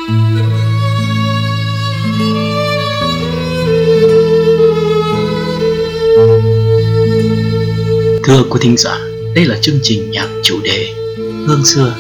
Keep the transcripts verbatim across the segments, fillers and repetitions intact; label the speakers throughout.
Speaker 1: Thưa quý thính giả, đây là chương trình nhạc chủ đề Hương xưa.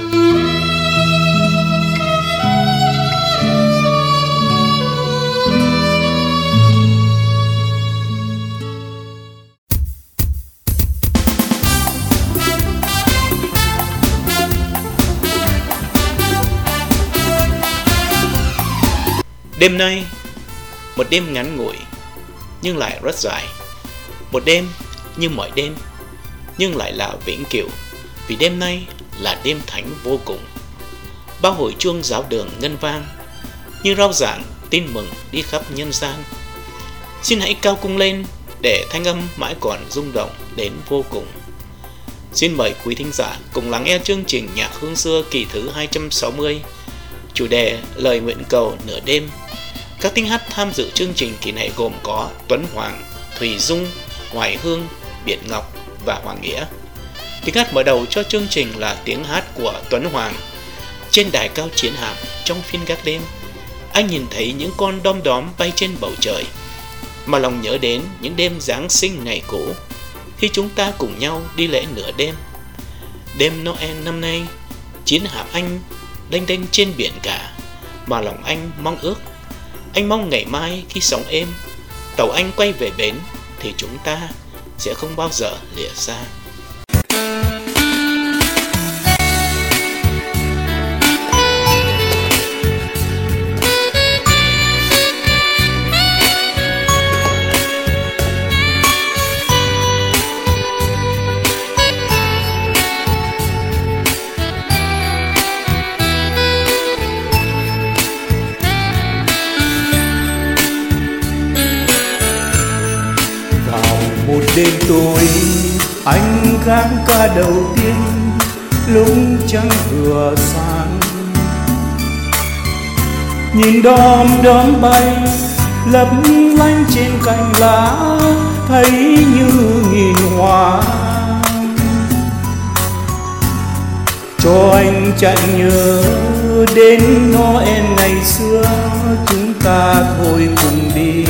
Speaker 2: Đêm nay, một đêm ngắn ngủi nhưng lại rất dài. Một đêm như mọi đêm nhưng lại là vĩnh cửu, vì đêm nay là đêm thánh vô cùng. Bao hồi chuông giáo đường ngân vang như rao giảng tin mừng đi khắp nhân gian. Xin hãy cao cung lên để thanh âm mãi còn rung động đến vô cùng. Xin mời quý thính giả cùng lắng nghe chương trình Nhạc Hương Xưa kỳ thứ hai trăm sáu mươi, chủ đề Lời Nguyện Cầu Nửa Đêm. Các thính hát tham dự chương trình kỳ này gồm có Tuấn Hoàng, Thùy Dung, Hoài Hương, Biển Ngọc và Hoàng Nghĩa. Tiếng hát mở đầu cho chương trình là tiếng hát của Tuấn Hoàng. Trên đài cao chiến hạm trong phiên gác đêm, anh nhìn thấy những con đom đóm bay trên bầu trời, mà lòng nhớ đến những đêm Giáng sinh ngày cũ, khi chúng ta cùng nhau đi lễ nửa đêm. Đêm Noel năm nay, chiến hạm anh đênh đênh trên biển cả, mà lòng anh mong ước. Anh mong ngày mai khi sóng êm, tàu anh quay về bến, thì chúng ta sẽ không bao giờ lìa xa.
Speaker 3: Một đêm tối anh gác ca đầu tiên lúc trăng vừa sáng, nhìn đom đóm bay lấp lánh trên cành lá, thấy như nghìn hoa. Cho anh chạy nhớ đến Noel ngày xưa, chúng ta thôi cùng đi.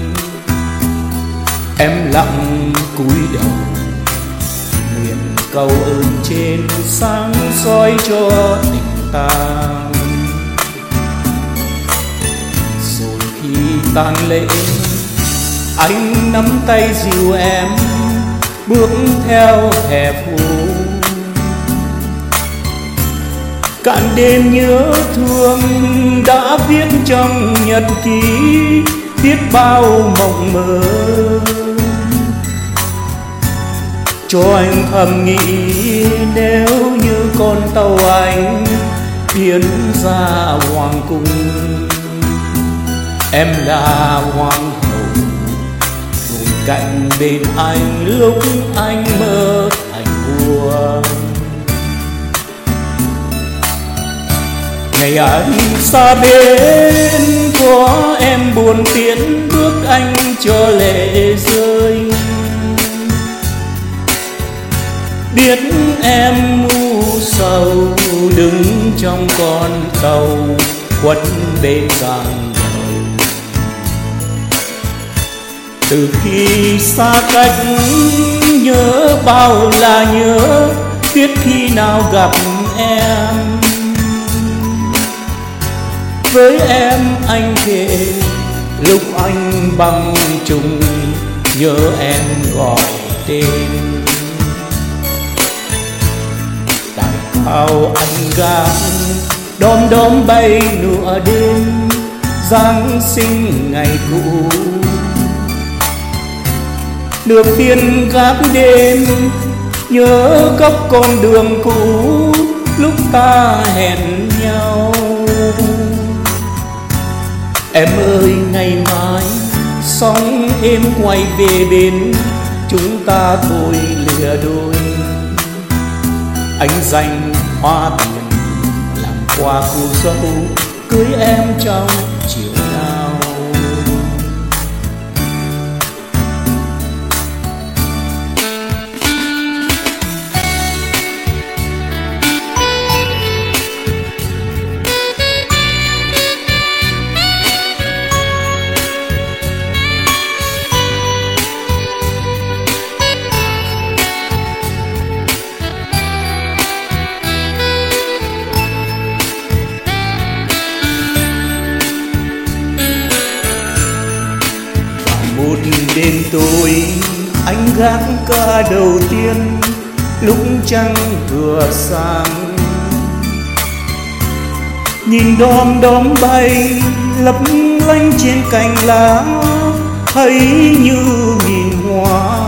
Speaker 3: Em lặng cúi đầu nguyện cầu ơn trên sáng soi cho tình ta. Rồi khi tàn lễ, anh nắm tay dìu em bước theo hè phố. Cạn đêm nhớ thương đã viết trong nhật ký, biết bao mộng mơ. Cho anh thầm nghĩ nếu như con tàu anh tiến ra hoàng cung, em là hoàng hậu ngồi cạnh bên anh lúc anh mơ thành vua. Ngày anh xa bên có em buồn tiến bước anh cho lệ rơi. Biết em u sầu đứng trong con tàu khuất bên giang đầu. Từ khi xa cách nhớ bao là nhớ, biết khi nào gặp em. Với em anh kể lúc anh băng trùng, nhớ em gọi tên. Đài cao anh gác đom đóm bay nửa đêm, Giáng sinh ngày cũ. Được phiên gác đêm nhớ góc con đường cũ, lúc ta hẹn nhau. Em ơi ngày mai sóng êm quay về bên, chúng ta thôi lìa đôi. Anh dành hoa tiền làm quà cô dâu, cưới em trong chiều nào. đêm tối anh gác ca đầu tiên lúc trăng vừa sáng, nhìn đom đóm bay lấp lánh trên cành lá, thấy như nghìn hoa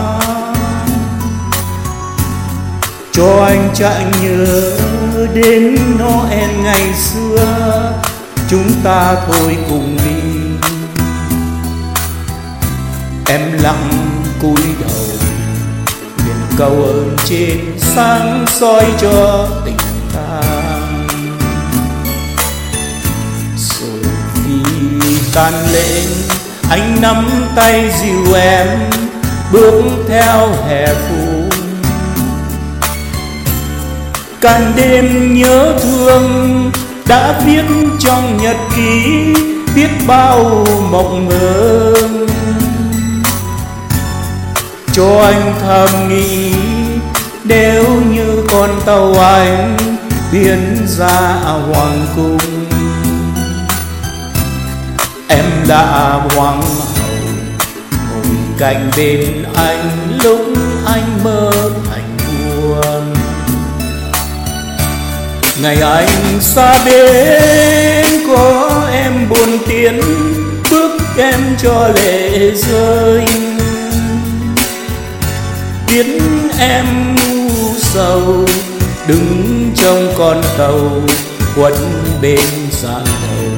Speaker 3: cho anh chạy nhớ đến Noel ngày xưa. Chúng ta thôi cùng đi, em lặng cúi đầu nguyện cầu ơn trên sáng soi cho tình ta. Rồi khi tan lễ anh nắm tay dìu em bước theo hè phố, càn đêm nhớ thương đã viết trong nhật ký biết bao mộng mơ, cho anh thầm nghĩ nếu như con tàu anh biến ra hoàng cung, em là hoàng hậu ngồi cạnh bên anh lúc anh mơ thành vua. Ngày anh xa bên có em buồn tiếng bước em cho lệ rơi, biết em u sầu đứng trong con tàu quấn bên giàn đầu.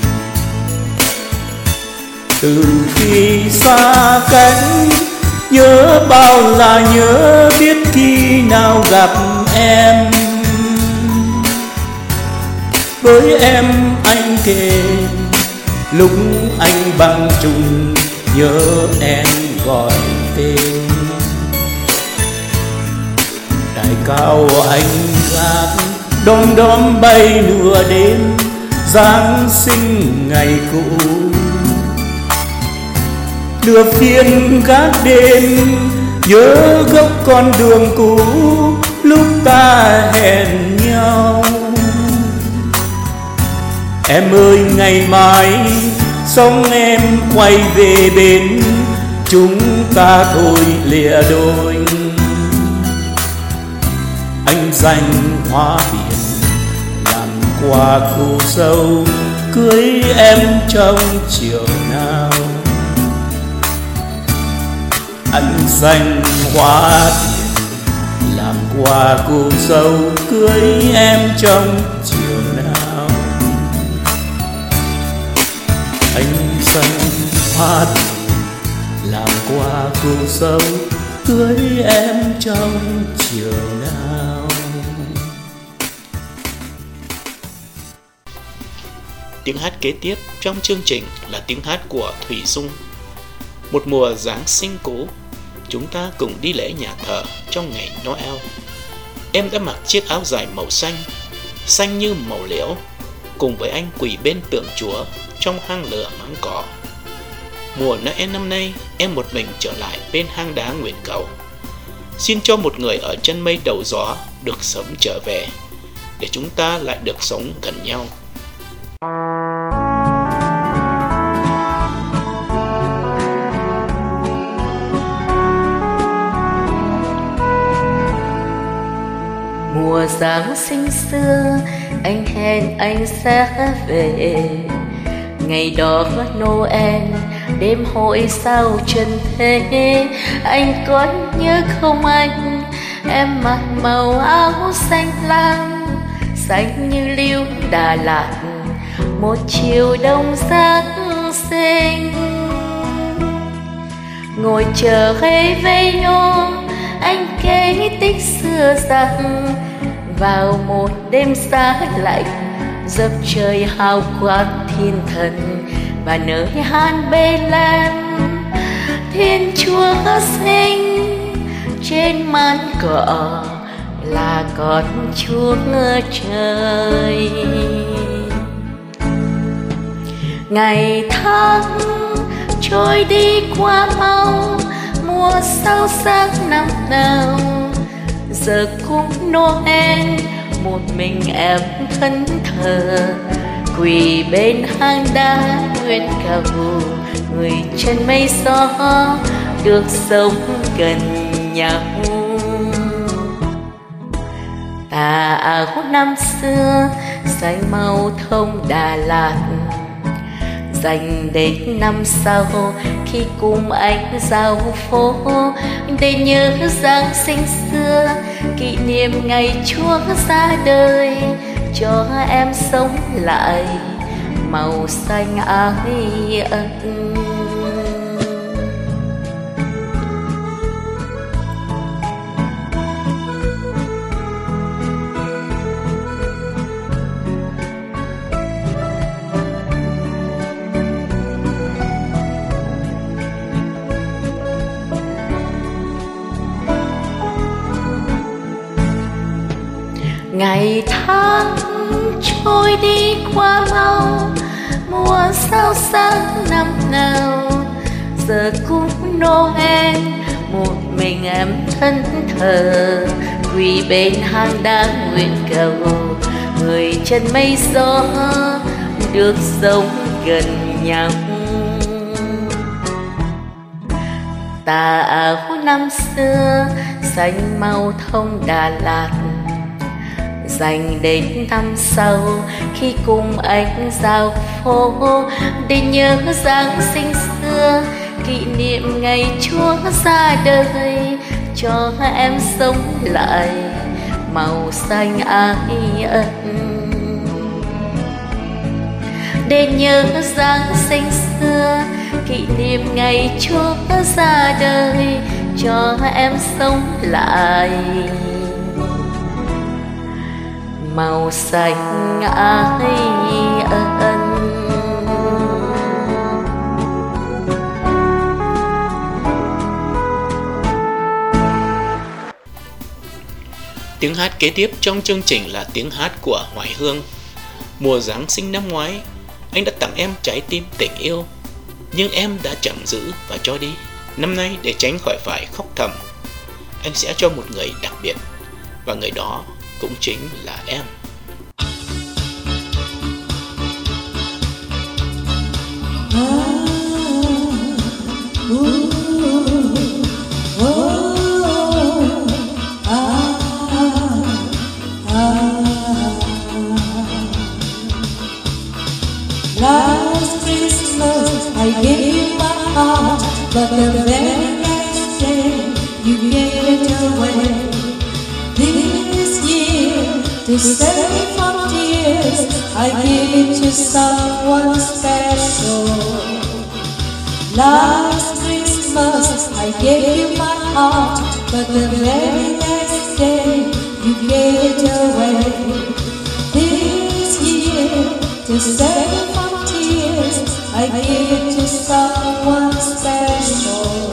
Speaker 3: Từ khi xa cách nhớ bao là nhớ, biết khi nào gặp em với em anh kể lúc anh băng trùng nhớ em gọi tên. Đài cao anh gác đom đóm bay nửa đêm Giáng sinh ngày cũ, lửa phiên gác đêm nhớ góc con đường cũ lúc ta hẹn nhau. Em ơi ngày mai sóng em quay về bên, chúng ta thôi lìa đôi. Anh dành hoa biển làm quà cô dâu cưới em trong chiều nào. Anh dành hoa biển làm quà cô dâu cưới em trong chiều nào. Anh dành hoa biển làm quà cô dâu cưới em trong chiều nào.
Speaker 2: Tiếng hát kế tiếp trong chương trình là tiếng hát của Thủy Dung. Một mùa Giáng sinh cũ, chúng ta cùng đi lễ nhà thờ trong ngày Noel. Em đã mặc chiếc áo dài màu xanh, xanh như màu liễu, cùng với anh quỳ bên tượng Chúa trong hang lửa máng cỏ. Mùa Noel năm nay, em một mình trở lại bên hang đá nguyện cầu. Xin cho một người ở chân mây đầu gió được sớm trở về, để chúng ta lại được sống gần nhau.
Speaker 4: Mùa Giáng sinh xưa, anh hẹn anh sẽ về. Ngày đó Noel, đêm hội sao trần thế. Anh có nhớ không anh, em mặc màu áo xanh lam, xanh như liễu Đà Lạt, một chiều đông Giáng sinh. Ngồi chờ hay vây nhau, anh kể tích xưa rằng vào một đêm giá lạnh, dập trời hào quang thiên thần và nơi Han Bê-lem, Thiên Chúa sinh trên màn cỏ là con Chúa trời. Ngày tháng trôi đi qua mau, mùa sao sáng năm nào. Giờ cũng Noel, một mình em thẫn thờ quỳ bên hang đá nguyện cầu người trên mây gió được sống gần nhau. Tà áo năm xưa xanh màu thông Đà Lạt, dành đến năm sau khi cùng anh giao phố, để nhớ Giáng sinh xưa, kỷ niệm ngày Chúa ra đời, cho em sống lại màu xanh ái ân. Ngày tháng trôi đi qua mau, mùa sao sáng năm nào, giờ cũng Noel một mình em thân thờ, quỳ bên hang đá nguyện cầu người chân mây gió được sống gần nhau. Tà áo năm xưa xanh màu thông Đà Lạt, dành đến năm sau khi cùng anh giao phố, để nhớ Giáng sinh xưa, kỷ niệm ngày Chúa ra đời, cho em sống lại màu xanh ái ân. Để nhớ Giáng sinh xưa, kỷ niệm ngày Chúa ra đời, cho em sống lại màu xanh ái ân.
Speaker 2: Tiếng hát kế tiếp trong chương trình là tiếng hát của Hoài Hương. Mùa Giáng sinh năm ngoái, anh đã tặng em trái tim tình yêu, nhưng em đã chẳng giữ và cho đi. Năm nay, để tránh khỏi phải khóc thầm, anh sẽ cho một người đặc biệt, và người đó cũng chính là em.
Speaker 5: Last Christmas I gave you my heart, but the very next day you gave it away. This year, to save me from tears, I give it to someone special. Last Christmas I gave you my heart, but the very next day you gave it away. This year, to save me from tears, I give it to someone special.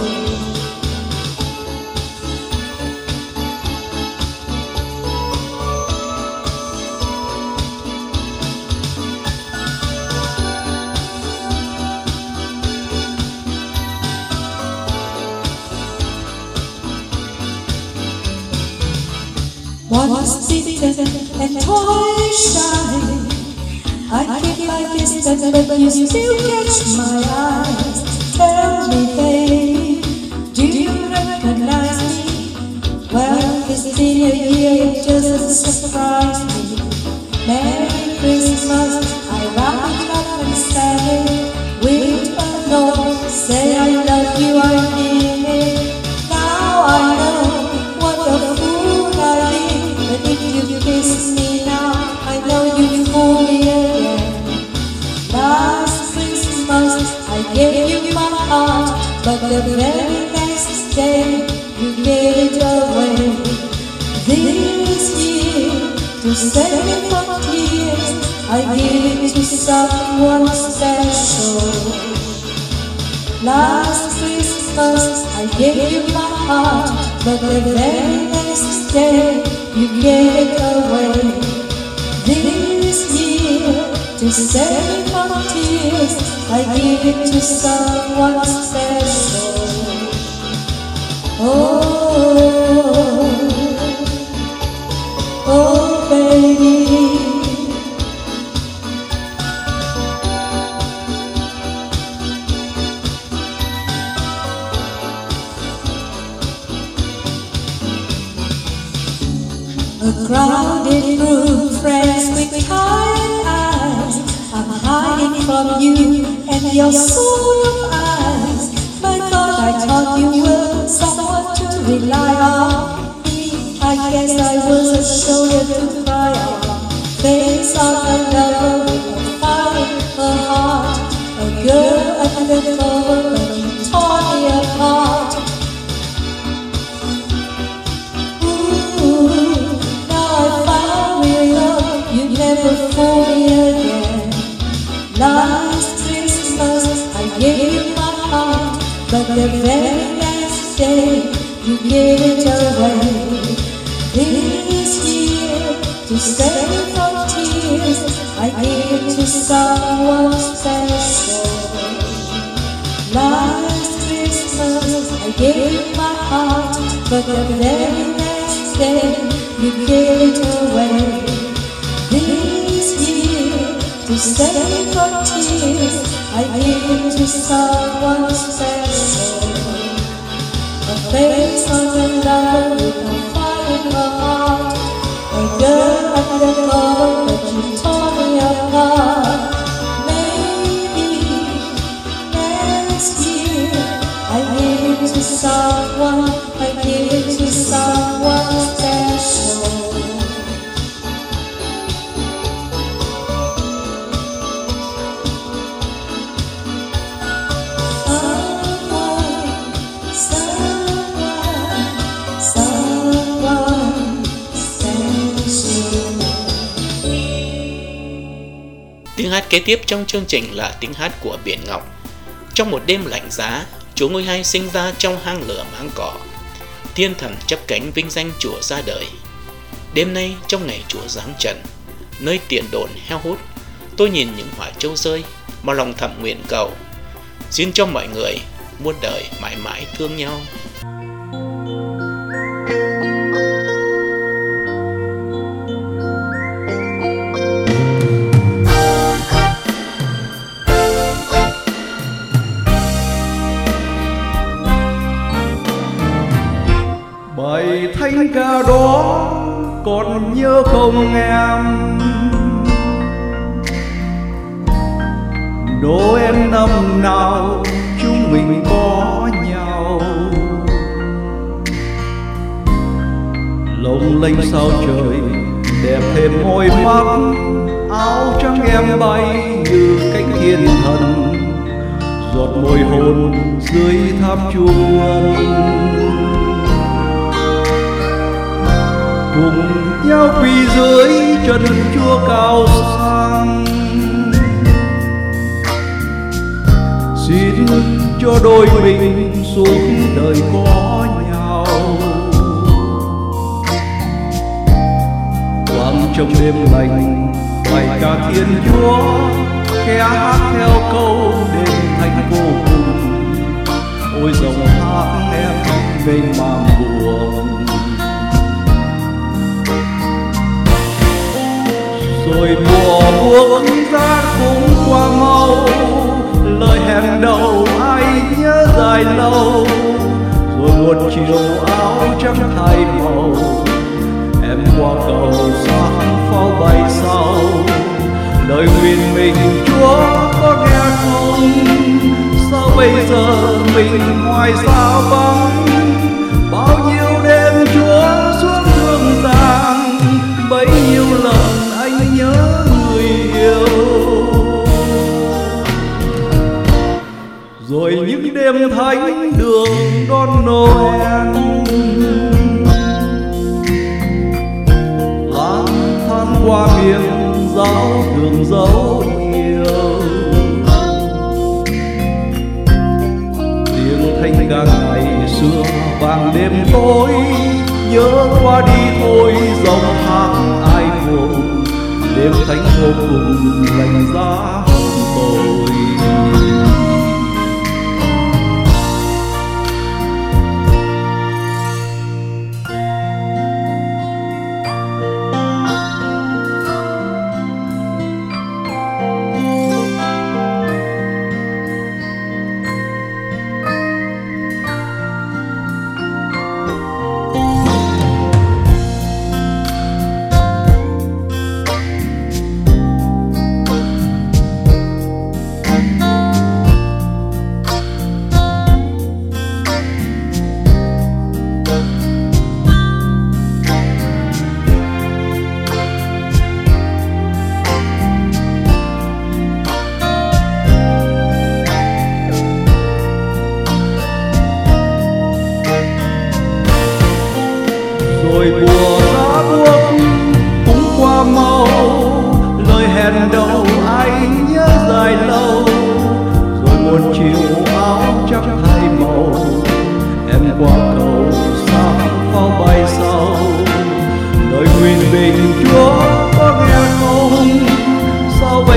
Speaker 5: Once beaten and twice shy, I keep my distance, but you still catch my eyes. Tell me, babe, do you recognize me? Well, this been a year, it just surprised me. Merry Christmas, I wrap it up and say, with a note, say I love you, I mean it. Now I know what a fool I be, but if you kiss me now, I know you fool me again. Last Christmas I gave you my heart, but the very next day you gave it away. This year, to save me from tears, I give it to someone special. Last Christmas I gave you my heart, but the very next day you gave it away. This year, to save me from tears, I give it to someone special. Oh, oh baby, A crowded room, friends with tired eyes. I'm hiding from you and your soul of eyes. My God, I thought you were someone to rely on. Me, I guess I was a shoulder to cry on. Face on a lover with a fire, a heart. A girl undercover, but you tore me apart. Ooh, now I found real love, you never fool me again. Last Christmas I gave you my heart, but the very next day you gave it away. This year, to save me from tears, I gave it to someone special. Last Christmas I gave you my heart, but the very next day you gave it away. This year, to save me from tears, I gave it to someone special. A face on the lover with a fire in her heart. A girl undercover, but you tore me apart. Maybe next year I give it to someone, I give it to someone special.
Speaker 2: Tiếng hát kế tiếp trong chương trình là tiếng hát của Biển Ngọc. Trong một đêm lạnh giá, Chúa Ngôi Hai sinh ra trong hang lửa máng cỏ. Thiên thần chấp cánh vinh danh Chúa ra đời. Đêm nay trong ngày Chúa giáng trần, nơi tiền đồn heo hút, tôi nhìn những hỏa châu rơi mà lòng thầm nguyện cầu. Xin cho mọi người muôn đời mãi mãi thương nhau.
Speaker 3: Bài thánh ca đó còn nhớ không em? Noel năm nào chúng mình có nhau, lộng lanh sao trời đẹp thêm môi mắt. Áo trắng em bay như cánh thiên thần, giọt môi hôn dưới tháp chuông cùng nhau quỳ dưới chân Chúa cao sang. Xin cho đôi mình suốt đời có nhau, quang trong đêm lạnh bài ca Thiên Chúa, khẽ hát theo câu đêm thánh vô cùng. Ôi dòng hát em mênh mang buồn, rồi mùa buông giá cũng qua mau. Lời hẹn đầu ai nhớ dài lâu, rồi một chiều áo trắng thay màu. Em qua cầu sáng pháo bay sau, lời nguyện mình Chúa có nghe không? Sao bây giờ mình hoài xa vắng? Bao nhiêu đêm Chúa xuống thương giang, bấy nhiêu lần anh nhớ người yêu. Rồi những đêm thánh đường đón Noel, lang thang qua miền giáo đường dấu yêu. Tiếng thanh ca ngày xưa vàng đêm tối, nhớ qua đi thôi dòng hát ai buồn. Đêm thánh vô cùng lạnh giá tôi.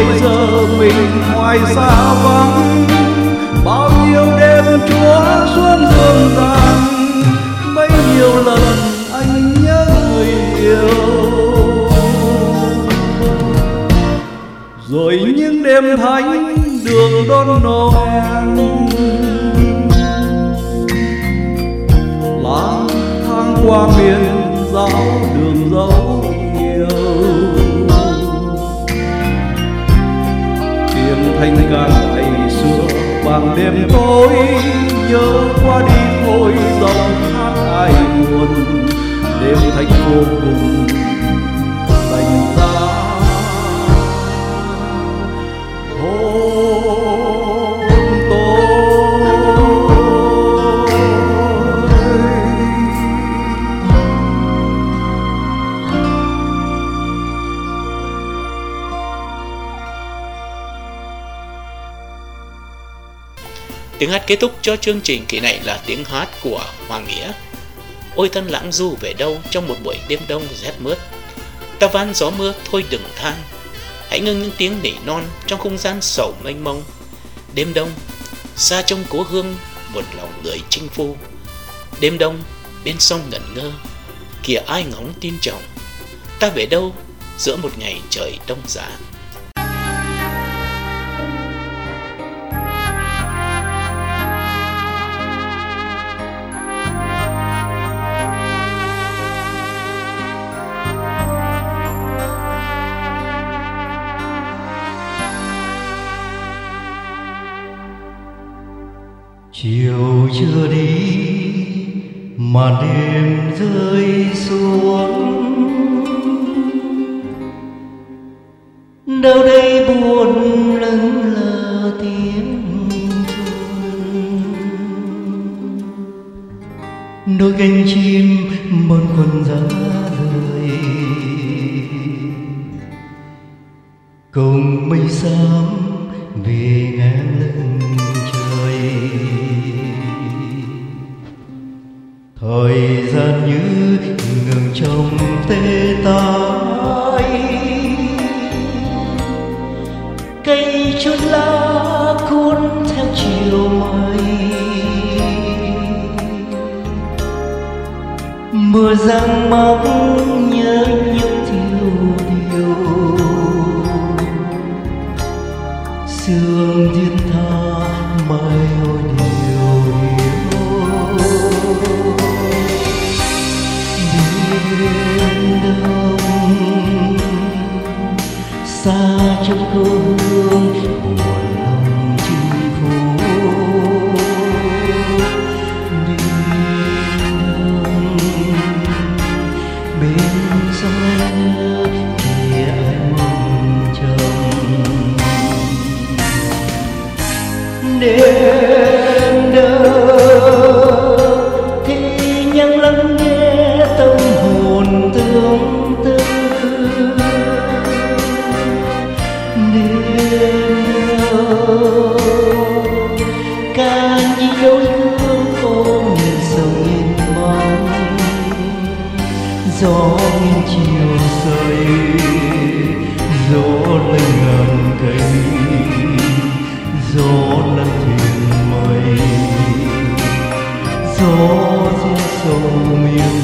Speaker 3: bây giờ mình hoài xa vắng. Bao nhiêu đêm chúa xuống dương gian, bấy nhiêu lần anh nhớ người yêu. Rồi những đêm thánh đường đón Noel, lang thang qua miền giáo đường dấu yêu. Tiếng thanh ca ngày xưa bằng đêm tối, nhớ qua đi thôi dòng hát ai buồn. Đêm thanh vô cùng dành ra hôn tôi.
Speaker 2: Tiếng hát kết thúc cho chương trình kỳ này là tiếng hát của Hoàng Nghĩa. Ôi thân lãng du về đâu trong một buổi đêm đông rét mướt. Ta van gió mưa thôi đừng than, hãy ngưng những tiếng nỉ non trong không gian sầu mênh mông. Đêm đông xa trong cố hương một lòng người chinh phu. Đêm đông bên sông ngẩn ngơ, kìa ai ngóng tin chồng. Ta về đâu giữa một ngày trời đông giá.
Speaker 3: Chiều chưa đi mà đêm rơi xuống, đâu đây buồn lững lờ tiếng chuông. Đôi cánh chim bâng khuâng giá rời, cùng mây xám về ngang lưng trời. Thời gian như ngừng trong tê tái, cây chút lá cuốn theo chiều mây. Mưa giăng mong nhớ những thiêu điều, sương thiên tha mai ôi điều điều. Đêm đông xa trong cố hương buồn lòng chinh phu. Đêm đông bên sông nhớ kìa ai mong chồng. Đêm đâu thì nhân lắng nghe tâm hồn tương tư. Đêm đâu ca nhi đôi hương ôm nhìn sông nhìn mong. Gió nghiêng chiều rơi, gió lây ngàn cây, gió lăn thuyền mây, gió giết sầu miên,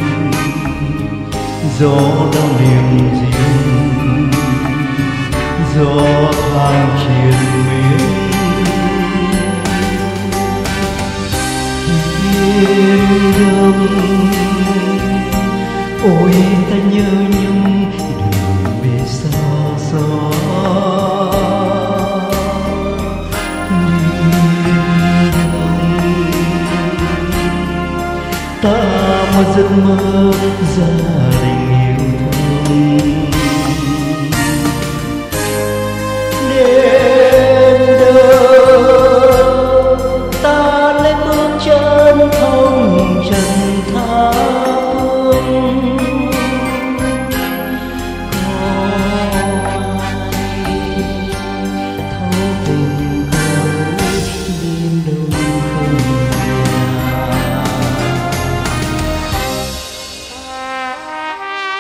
Speaker 3: gió đau niềm riêng, gió than triền miên. Đêm đông ôi ta nhớ nhung đường về xa xa. Ta một giấc mơ gia đình yêu thương. Đêm đâu ta lên bước chân thông trần tha phương. Có ai thấu tình cõi đêm đông không nhà.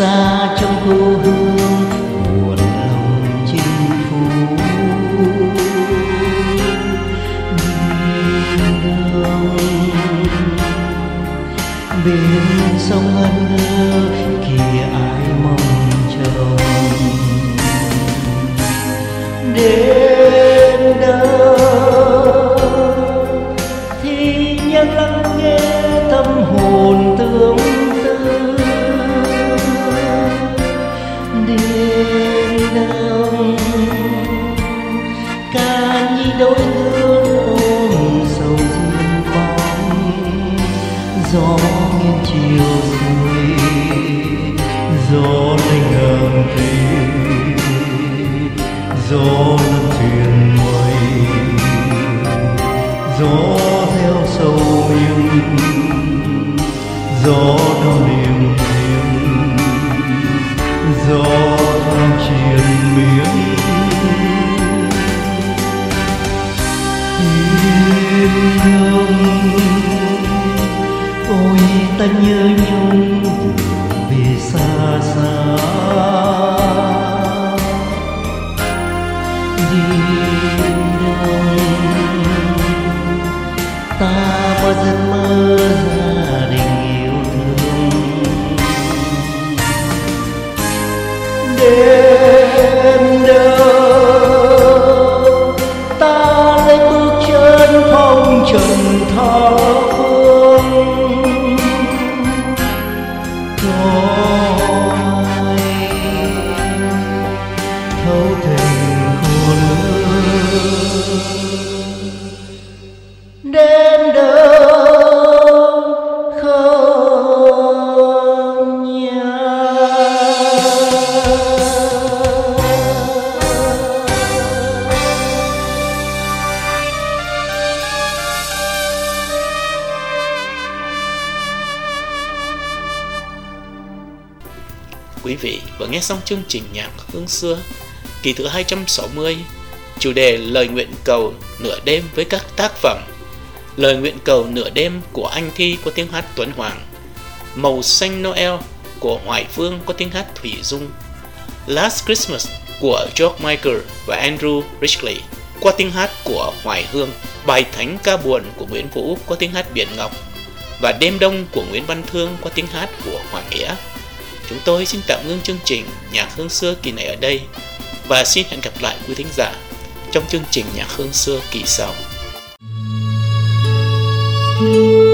Speaker 3: xa trong cô hương buồn lòng chinh phục. Bên sông ngân ngơ kia ai mong trông, đến đâu thì nhắc lắng nghe tâm hồn tương tư. Đến đâu ca nhi đôi hương ôm sầu riêng bóng, gió nghiêng chiều xuôi, gió lênh ngầm thuyền, gió lân thuyền mây, gió theo sâu nhưng gió đau niềm riêng, gió tham triền miên. Ôi ta nhớ nhung về xa xa, đi đâu ta bao giấc mơ gia đình yêu thương. Đêm đâu ta lấy bước chân phong trần tha phương, thấu tình khô lương. Đến đâu không nhớ.
Speaker 2: Quý vị vừa nghe xong chương trình nhạc hương xưa kỳ thứ hai trăm sáu mươi, chủ đề lời nguyện cầu nửa đêm với các tác phẩm Lời nguyện cầu nửa đêm của Anh Thi có tiếng hát Tuấn Hoàng, Màu xanh Noel của Hoài Phương có tiếng hát Thủy Dung, Last Christmas của George Michael và Andrew Ridgeley qua tiếng hát của Hoài Hương, Bài Thánh Ca Buồn của Nguyễn Vũ có tiếng hát Biển Ngọc và Đêm Đông của Nguyễn Văn Thương qua tiếng hát của Hoàng Nghĩa. Chúng tôi xin tạm ngưng chương trình Nhạc Hương Xưa kỳ này ở đây và xin hẹn gặp lại quý thính giả trong chương trình Nhạc Hương Xưa kỳ sau.